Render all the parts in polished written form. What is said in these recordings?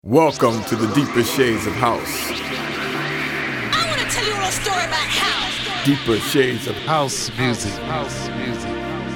Welcome to the deeper shades of house. I want to tell you a little story about house. Deeper shades of House music. House music.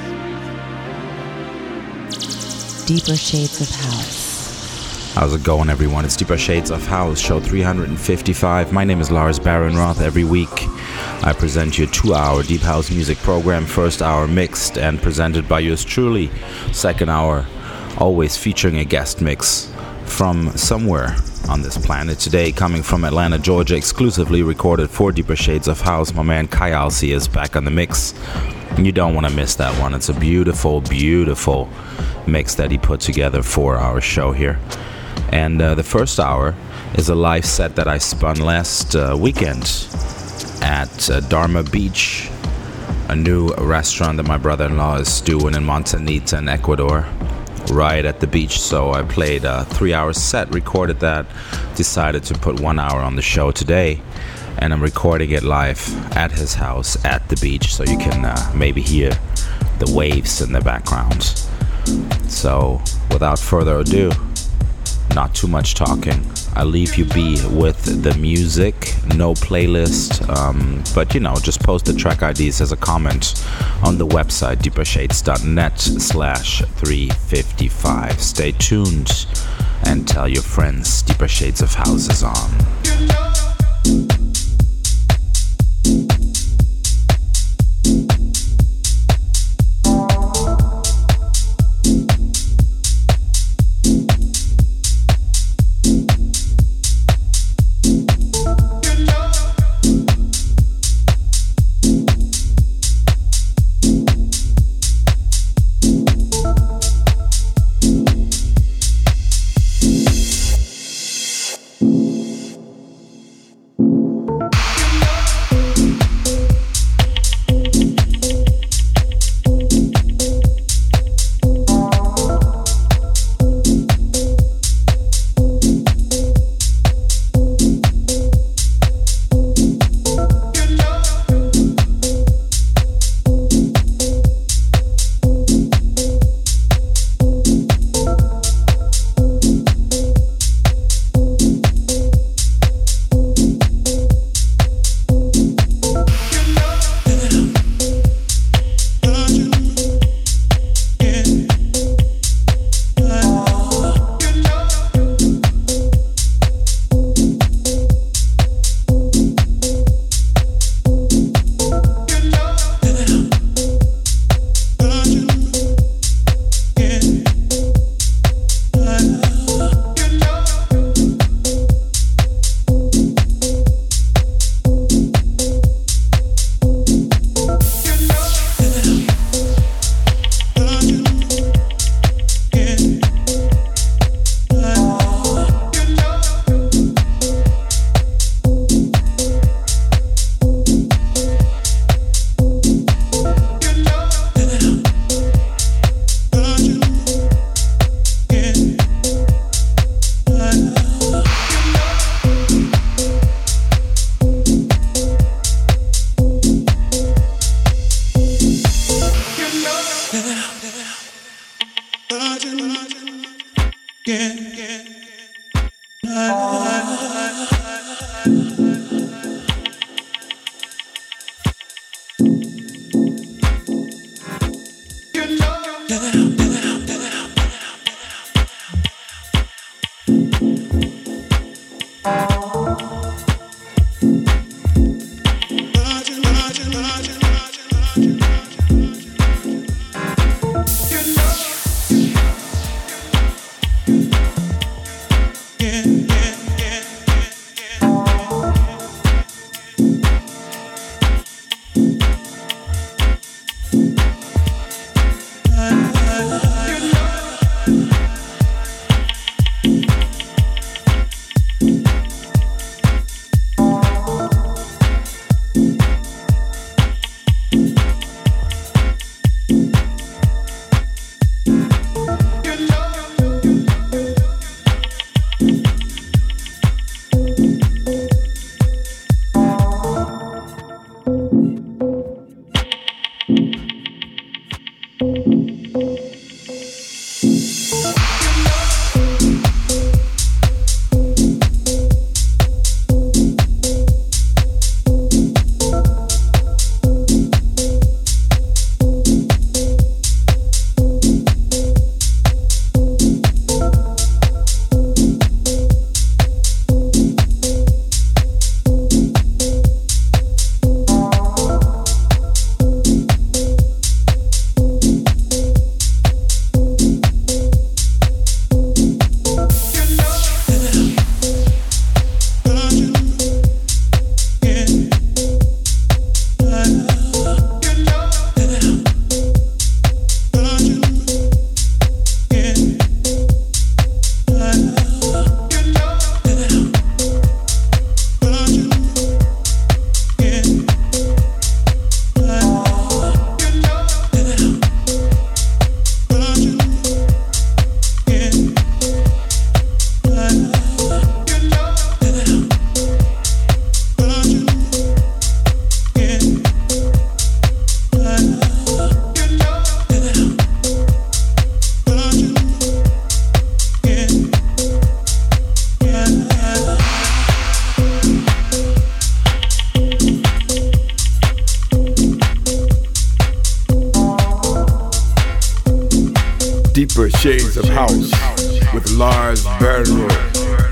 Deeper Shades of House. How's it going, everyone? It's Deeper Shades of House, show 355. My name is Lars Barrenroth. Every week, I present you a 2-hour Deep House music program. First hour mixed and presented by yours truly. Second hour, always featuring a guest mix from somewhere on this planet. Today, coming from Atlanta, Georgia, exclusively recorded for Deeper Shades of House. My man Kai Alcy is back on the mix. You don't want to miss that one. It's a beautiful, beautiful mix that he put together for our show here. And the first hour is a live set that I spun last weekend at Dharma Beach, a new restaurant that my brother-in-law is doing in Montanita in Ecuador, right at the beach. So I played a 3-hour set, recorded that, decided to put 1 hour on the show today, and I'm recording it live at his house at the beach, so you can maybe hear the waves in the background. So without further ado, not too much talking, I'll leave you be with the music. No playlist, but just post the track IDs as a comment on the website deepershades.net/355. Stay tuned and tell your friends Deeper Shades of House is on. Shades of House with Lars Barrenroth.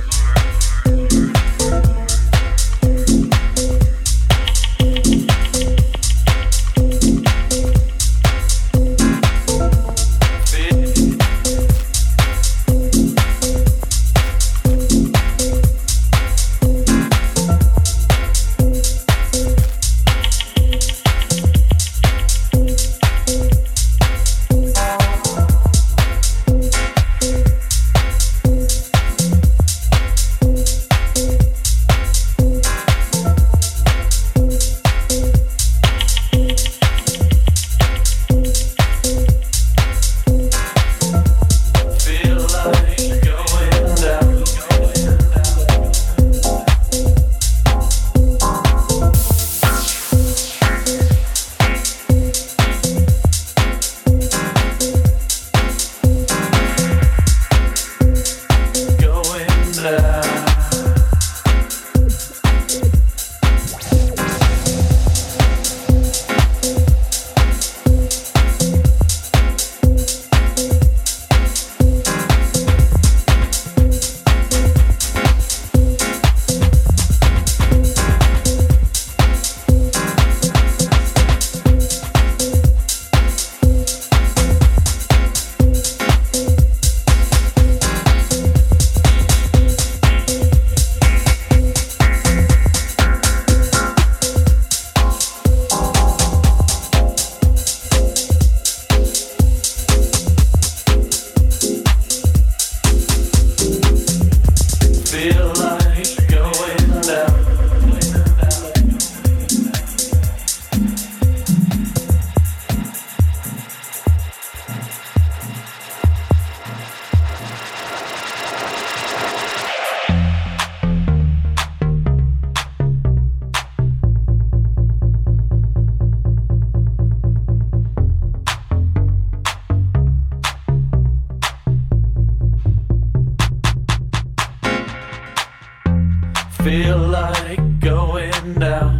Feel like going down.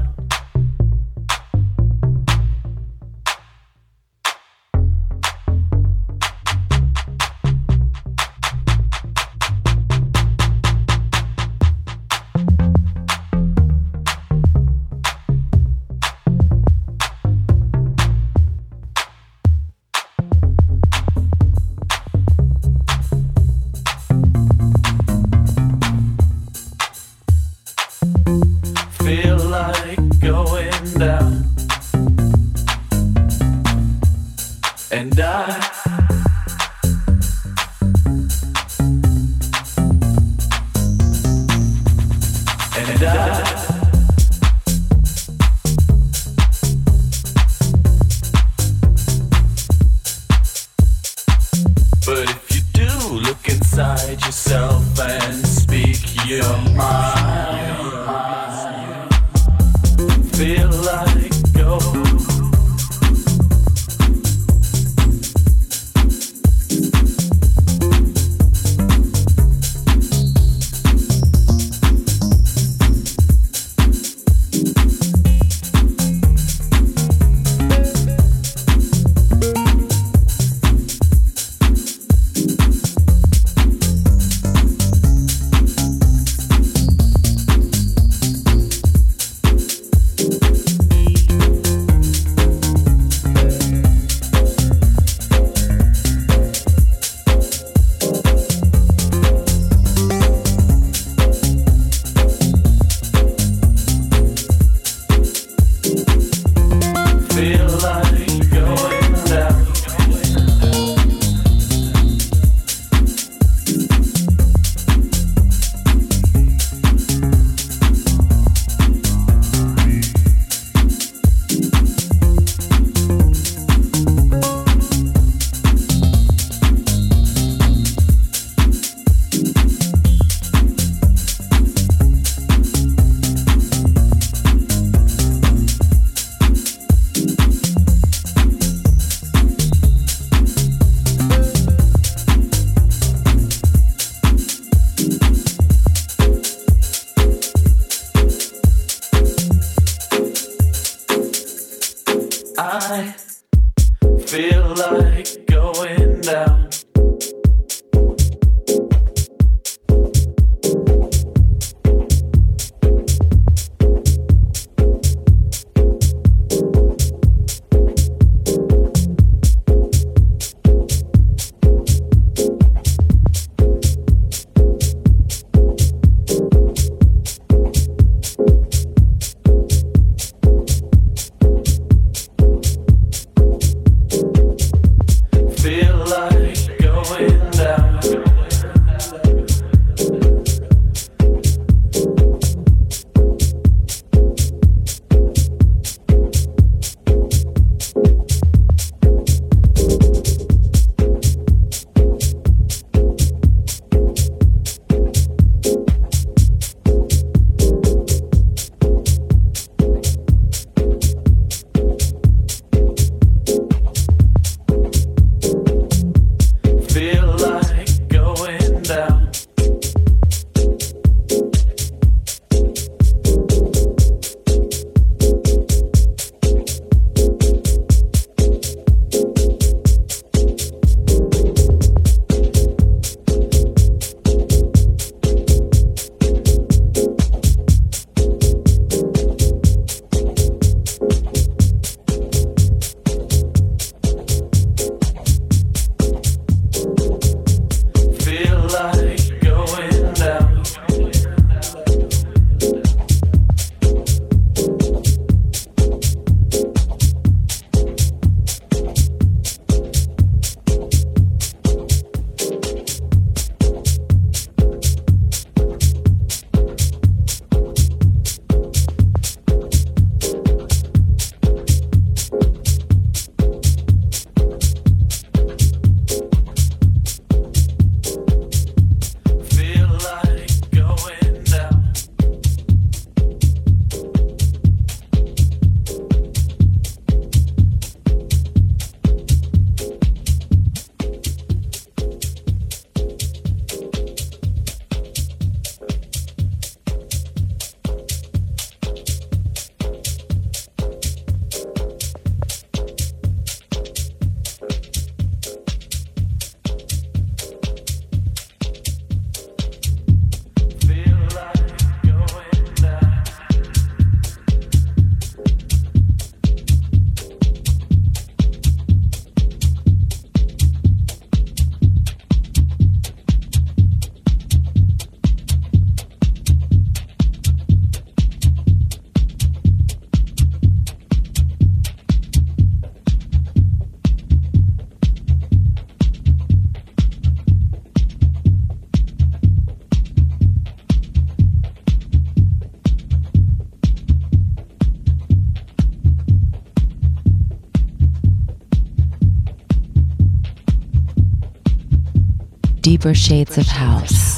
Feel like going down. And but if you do look inside yourself and speak your mind, feel like go. Deeper Shades of House.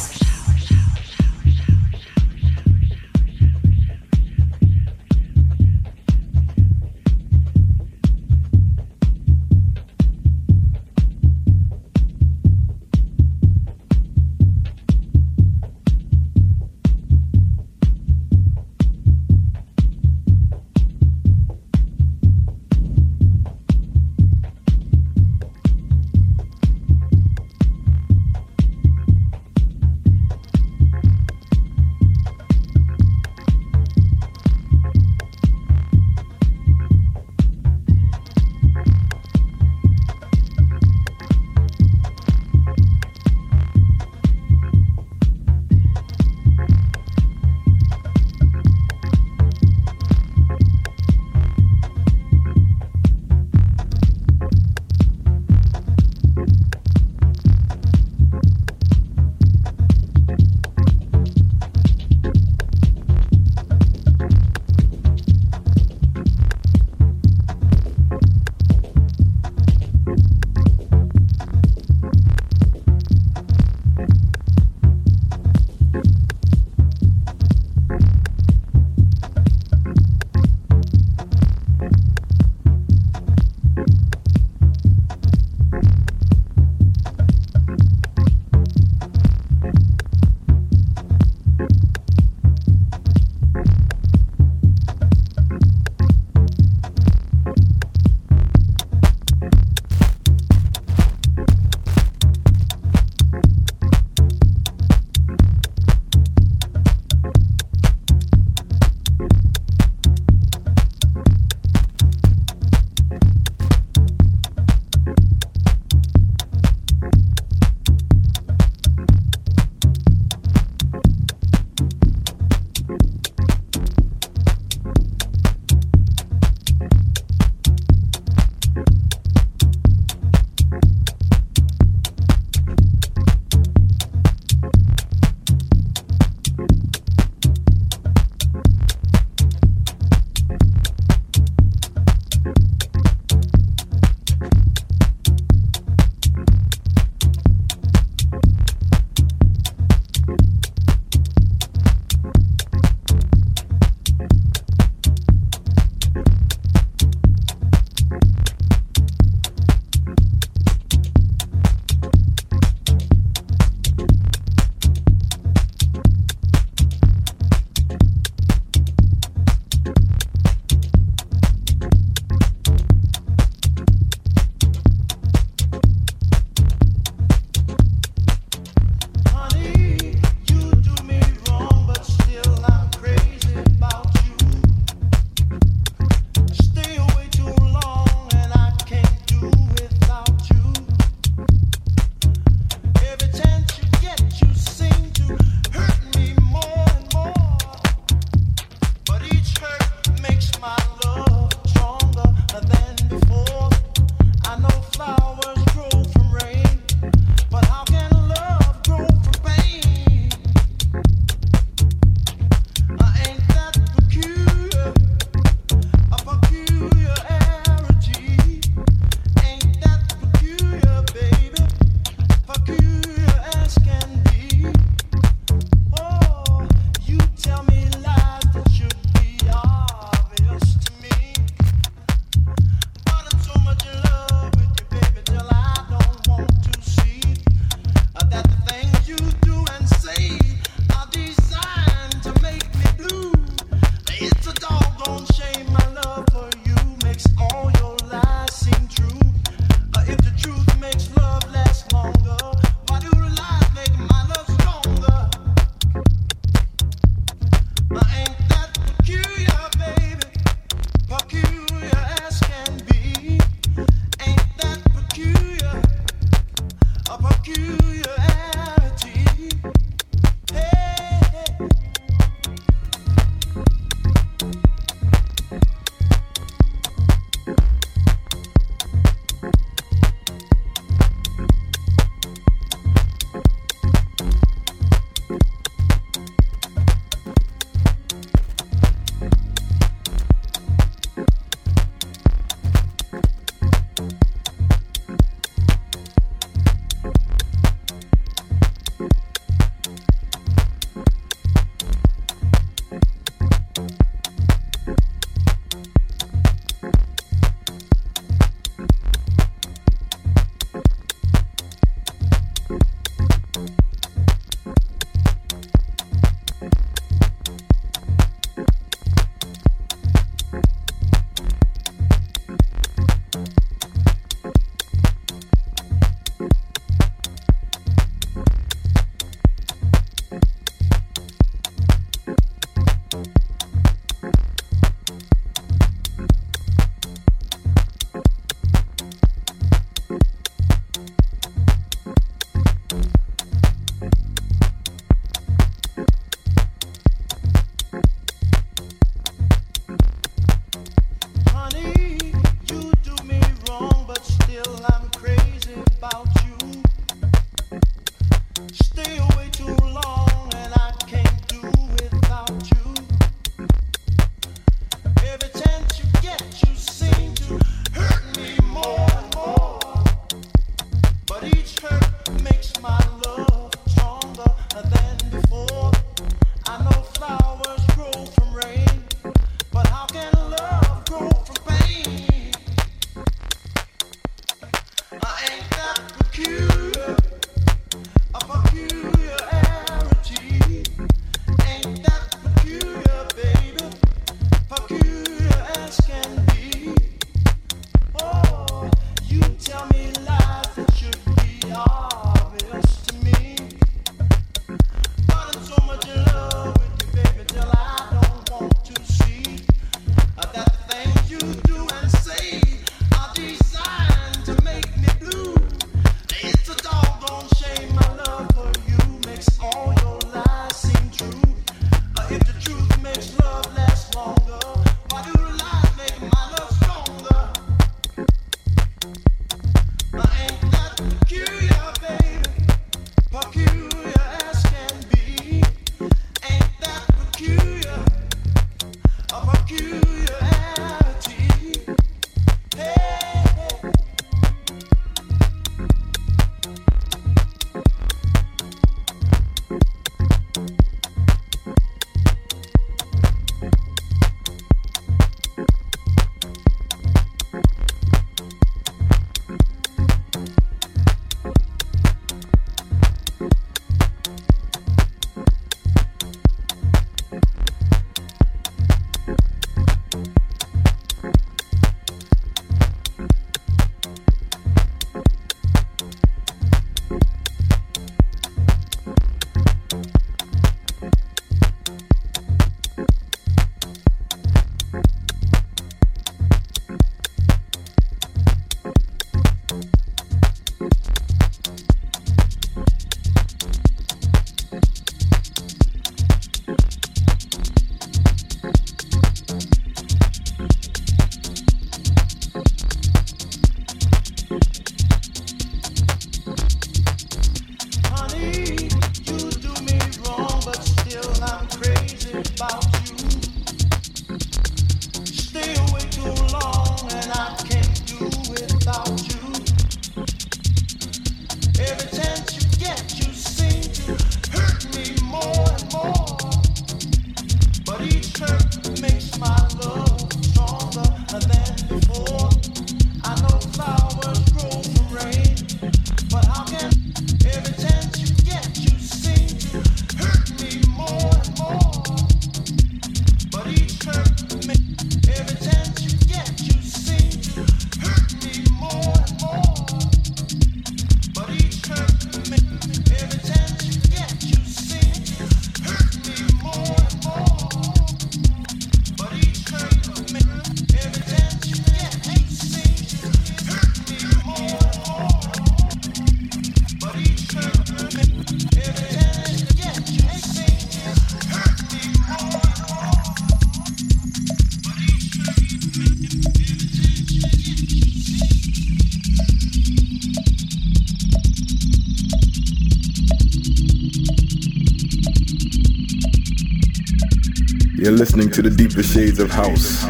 You're listening to the deeper shades of house.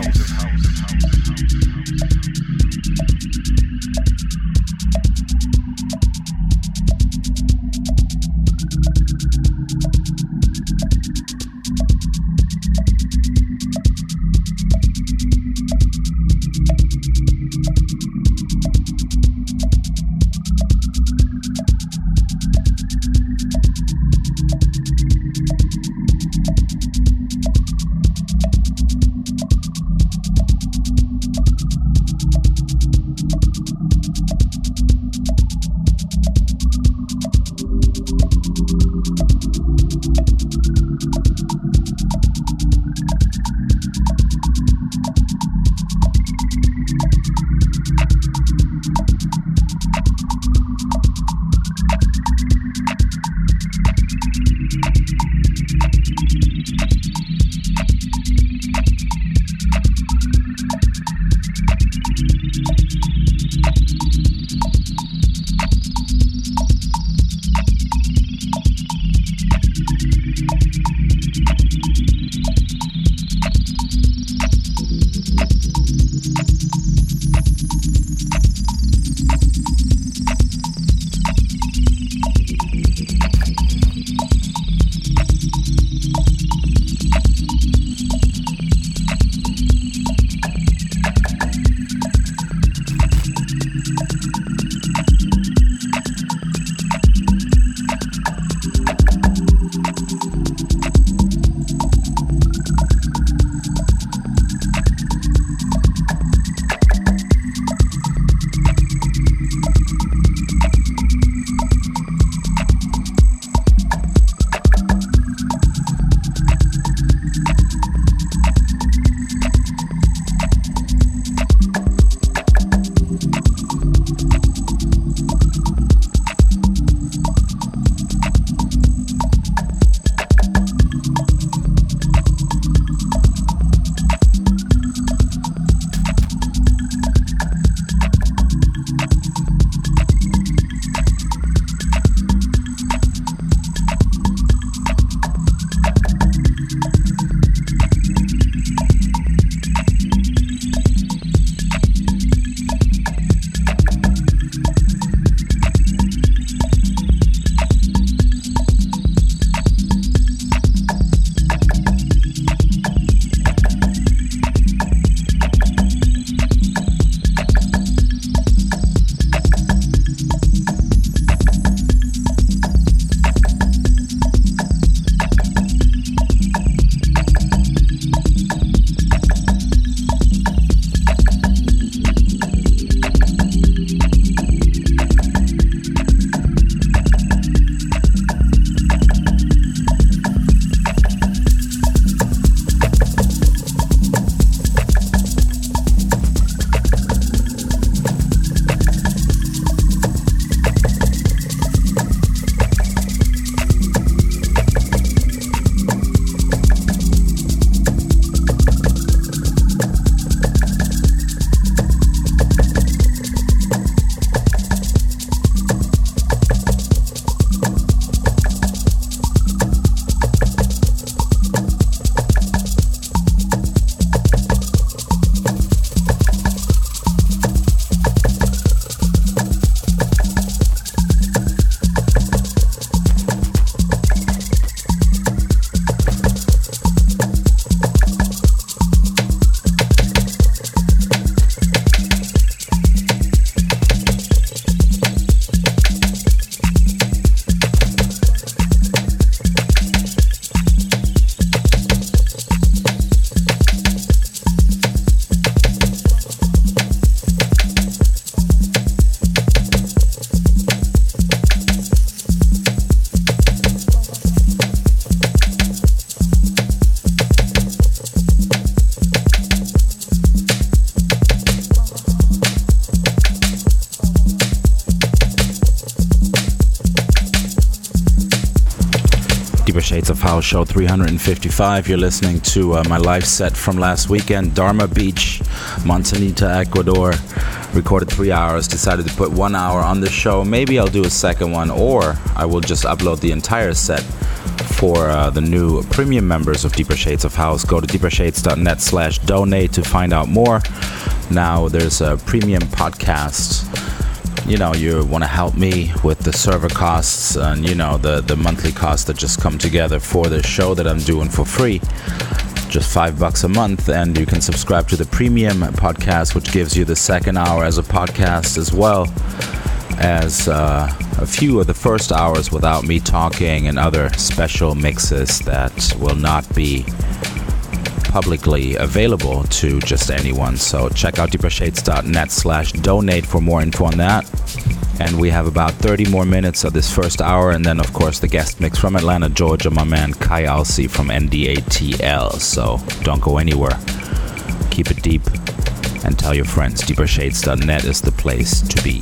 Shades of House show 355. You're listening to my live set from last weekend, Dharma Beach, Montanita, Ecuador. Recorded 3 hours, decided to put 1 hour on the show. Maybe I'll do a second one, or I will just upload the entire set for the new premium members of Deeper Shades of House. Go to deepershades.net/donate to find out more. Now there's a premium podcast. You know, you want to help me with the server costs and, you know, the monthly costs that just come together for the show that I'm doing for free. Just $5 a month, and you can subscribe to the premium podcast, which gives you the second hour as a podcast, as well as a few of the first hours without me talking and other special mixes that will not be publicly available to just anyone. So check out deepershades.net/donate for more info on that. And we have about 30 more minutes of this first hour, and then of course the guest mix from Atlanta, Georgia, my man Kai Alsi from NDATL. So don't go anywhere. Keep it deep and tell your friends deepershades.net is the place to be.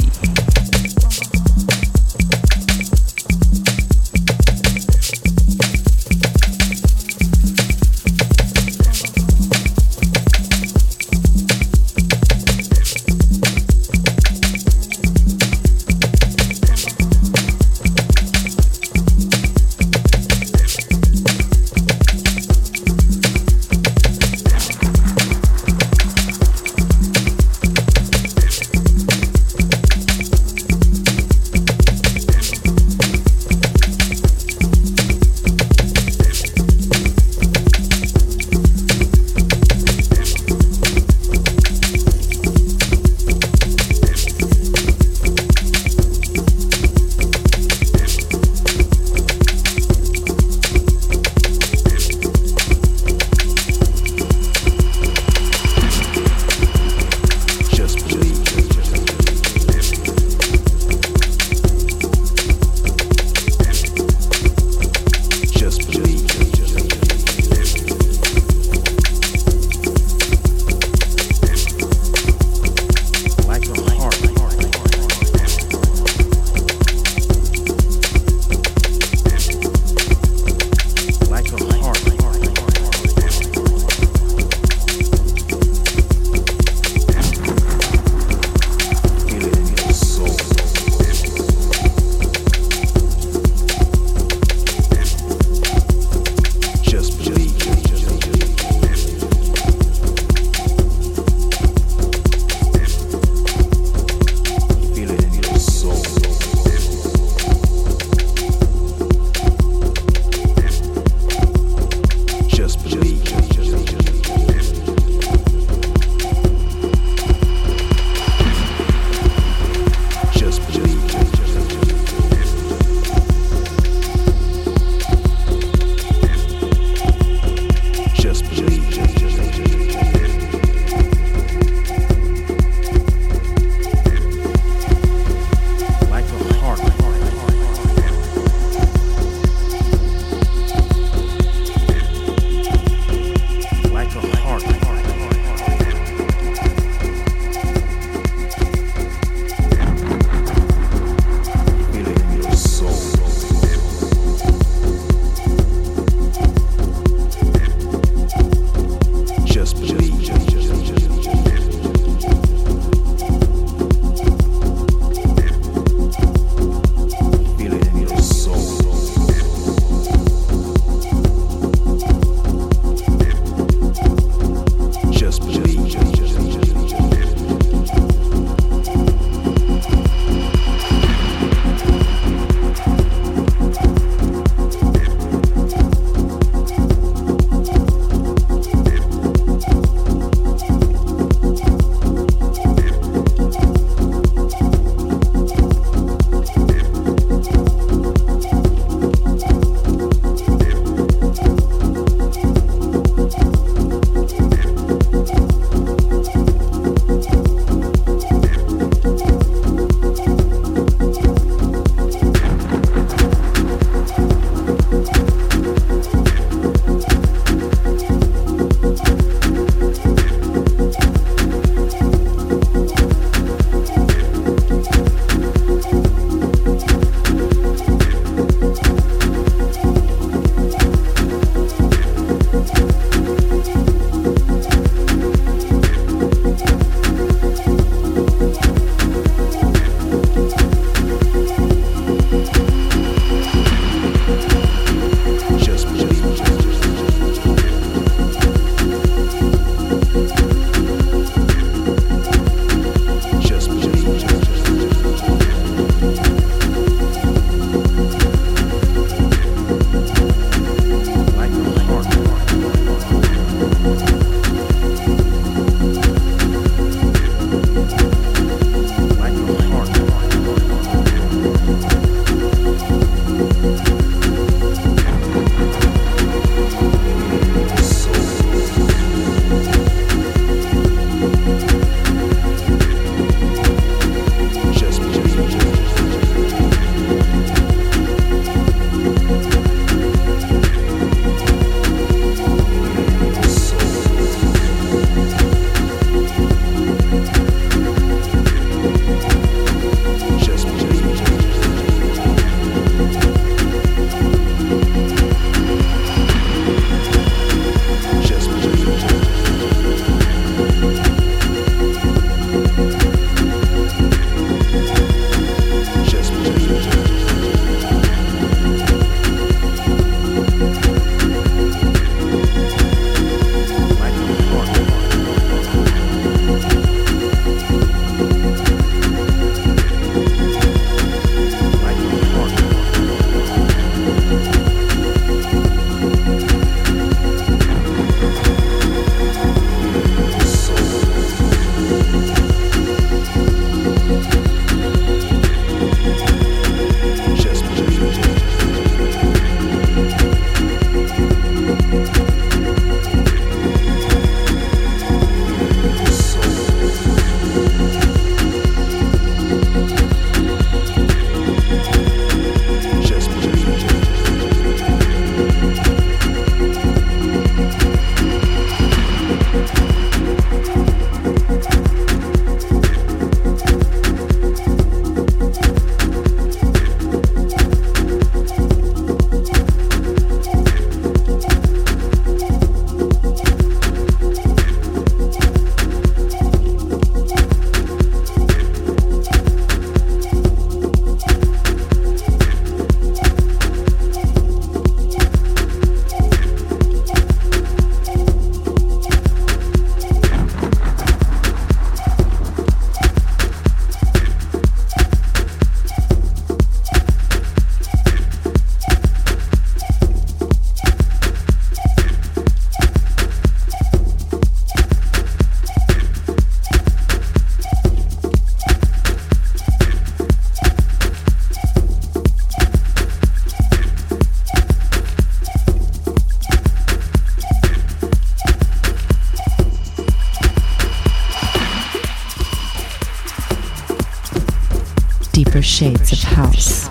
shades of house.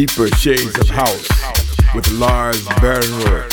Deeper Shades of House with Lars Bernroth.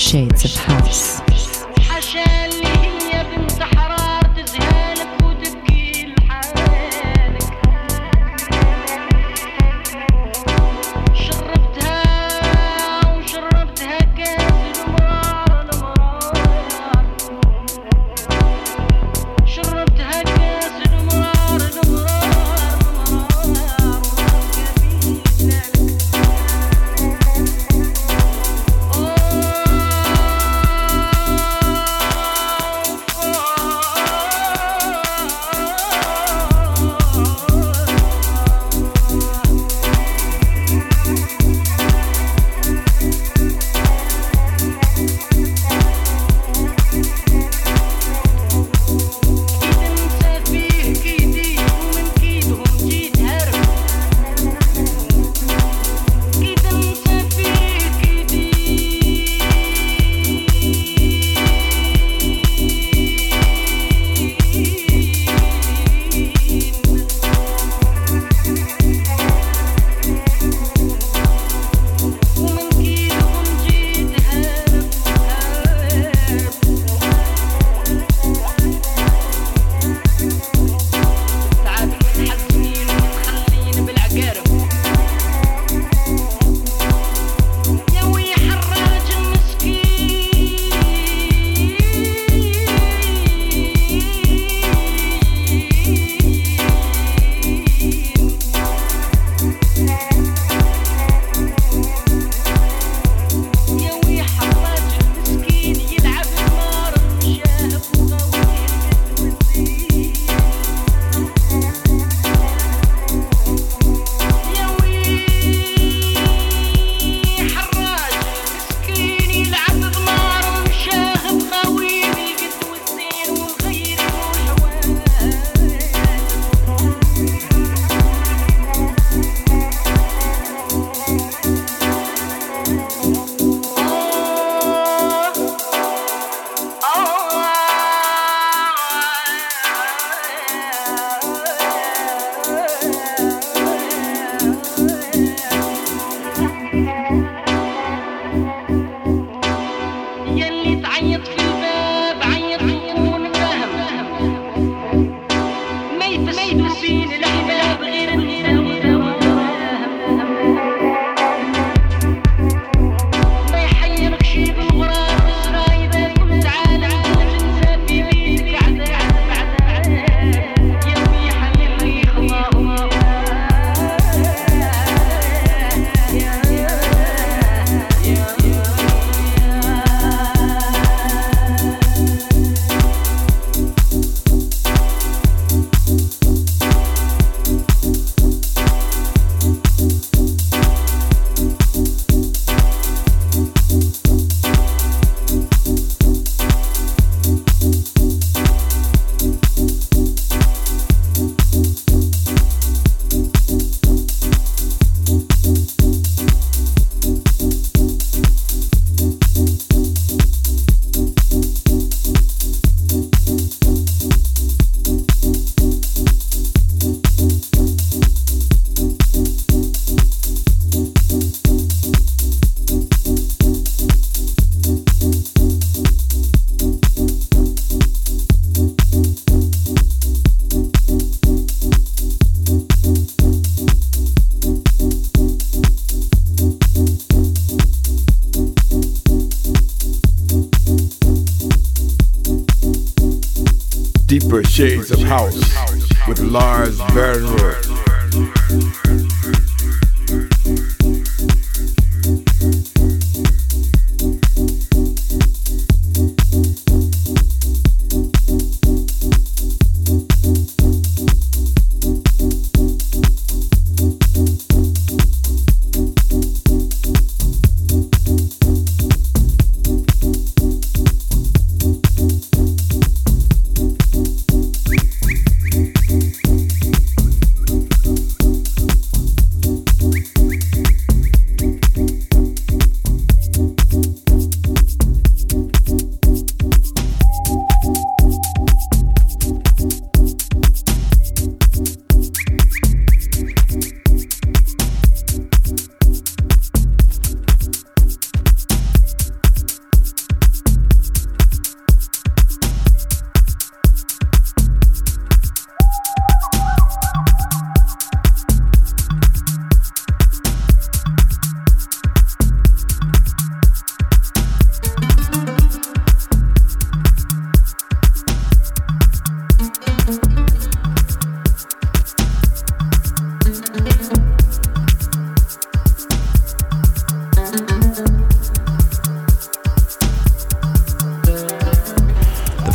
shades of house. Deeper Shades of House with Lars Bernroth.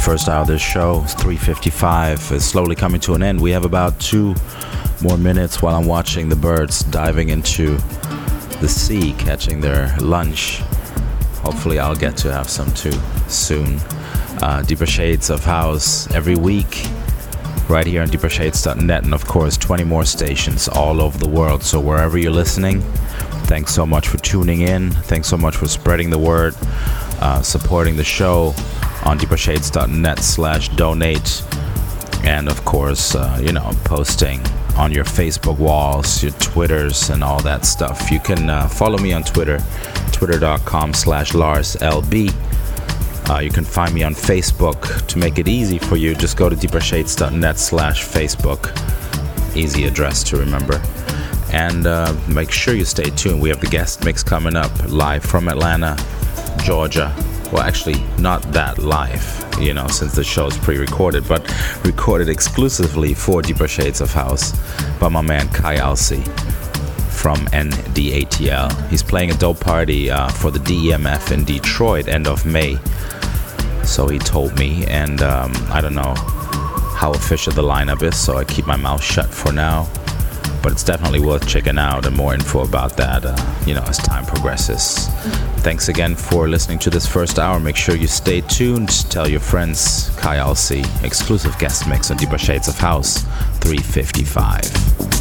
First hour of this show is 3:55. It's slowly coming to an end. We have about 2 more minutes while I'm watching the birds diving into the sea, catching their lunch. Hopefully I'll get to have some too soon. Deeper Shades of House every week right here on deepershades.net, and of course 20 more stations all over the world. So wherever you're listening, thanks so much for tuning in. Thanks so much for spreading the word, supporting the show on deepershades.net/donate, and of course, posting on your Facebook walls, your Twitters, and all that stuff. You can follow me on Twitter, twitter.com/LarsLB. You can find me on Facebook. To make it easy for you, just go to deepershades.net/Facebook. Easy address to remember. And make sure you stay tuned. We have the guest mix coming up live from Atlanta, Georgia. Well, actually, not that live, since the show is pre-recorded, but recorded exclusively for Deeper Shades of House by my man Kai Alcy from NDATL. He's playing a dope party for the DEMF in Detroit end of May. So he told me, and I don't know how official the lineup is, so I keep my mouth shut for now. But it's definitely worth checking out, and more info about that, as time progresses. Thanks again for listening to this first hour. Make sure you stay tuned. Tell your friends. Kai Alcy, exclusive guest mix on Deeper Shades of House, 3:55.